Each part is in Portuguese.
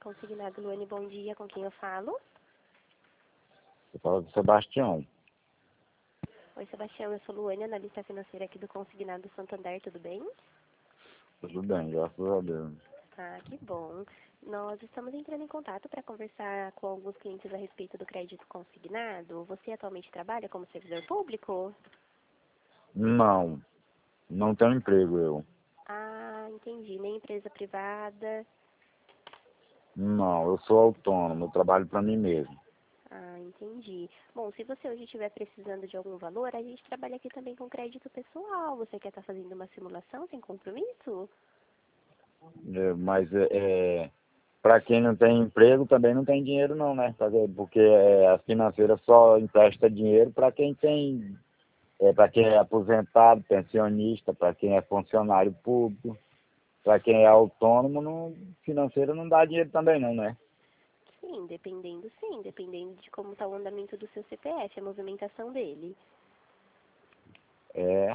Consignado, Luane, bom dia. Com quem eu falo? Eu falo do Sebastião. Oi, Sebastião. Eu sou Luane, analista financeira aqui do Consignado Santander. Tudo bem? Tudo bem, graças a Deus. Ah, que bom. Nós estamos entrando em contato para conversar com alguns clientes a respeito do crédito consignado. Você atualmente trabalha como servidor público? Não, não tenho emprego eu. Ah, entendi. Nem empresa privada. Não, eu sou autônomo, eu trabalho para mim mesmo. Ah, entendi. Bom, se você hoje estiver precisando de algum valor, a gente trabalha aqui também com crédito pessoal. Você quer estar fazendo uma simulação sem compromisso? Mas para quem não tem emprego também não tem dinheiro não, né? Porque a financeira só empresta dinheiro para quem tem, para quem é aposentado, pensionista, para quem é funcionário público, para quem é autônomo, não, financeira não dá dinheiro também não, né? Sim, dependendo de como está o andamento do seu CPF, a movimentação dele. É,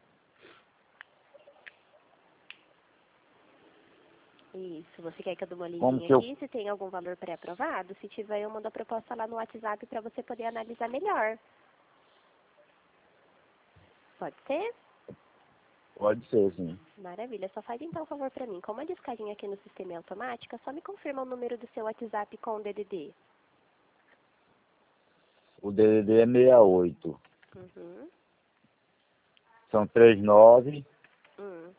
Isso, você quer que eu dê uma como olhadinha que eu aqui? Se tem algum valor pré-aprovado? Se tiver, eu mando a proposta lá no WhatsApp para você poder analisar melhor. Pode ser? pode ser, sim. Maravilha, só faz então um favor para mim. Como a descagem aqui no sistema é automática, só me confirma o número do seu WhatsApp com o DDD. O DDD é 68. Uhum. São 39 Hum.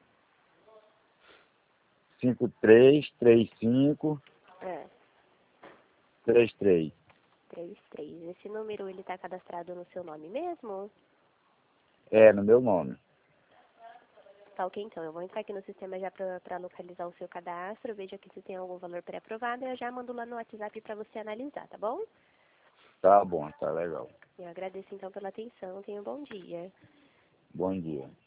5335 É, 33. 33. Esse número, ele tá cadastrado no seu nome mesmo? É, no meu nome. Tá ok, então. Eu vou entrar aqui no sistema já para localizar o seu cadastro, veja aqui se tem algum valor pré-aprovado e eu já mando lá no WhatsApp para você analisar, tá bom? Tá bom, tá legal. Eu agradeço então pela atenção. Tenha um bom dia. Bom dia.